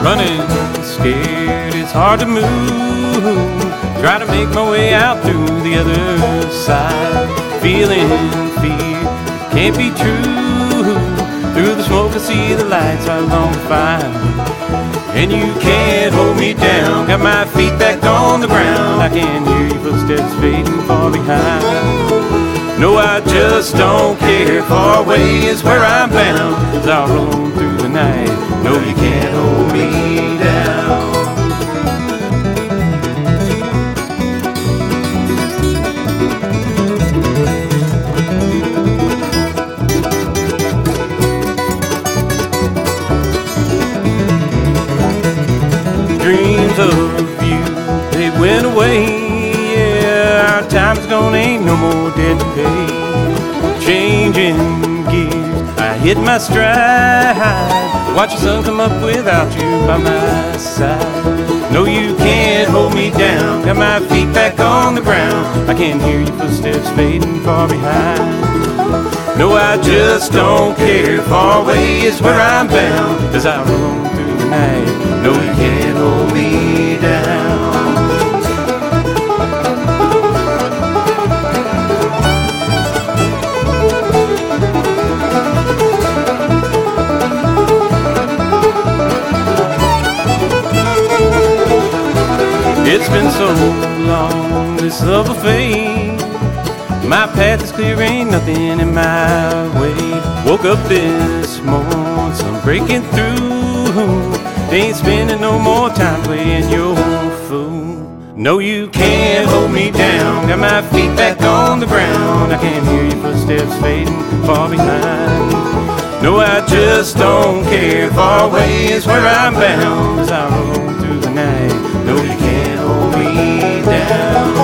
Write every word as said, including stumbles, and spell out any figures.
running scared, it's hard to move. Try to make my way out through the other side, feeling fear, can't be true. Through the smoke I see the lights right along the fire, and you can't hold me down. Got my feet back on the ground, I can hear your footsteps fading far behind. No, I just don't care, far away is where I'm bound, as I'll roam through the night. No, you can't hold me down. Dreams of you, they went away. Yeah, our time's gone, ain't no more debt to pay. Changing gears, I hit my stride. Watch the sun come up without you by my side. No, you can't hold me down. Got my feet back on the ground, I can hear your footsteps fading far behind. No, I just don't care, far away is where I'm bound, as I roam through the night. No, you can't hold me down. It's been so long, this love affair. My path is clear, ain't nothing in my way. Woke up this morning, sun breaking through. Ain't spending no more time playing your fool. No, you can't hold me down. Got my feet back on the ground, I can hear your footsteps fading far behind. No, I just don't care, far away is where I'm bound, as I roam through the night. No, you can't hold me down.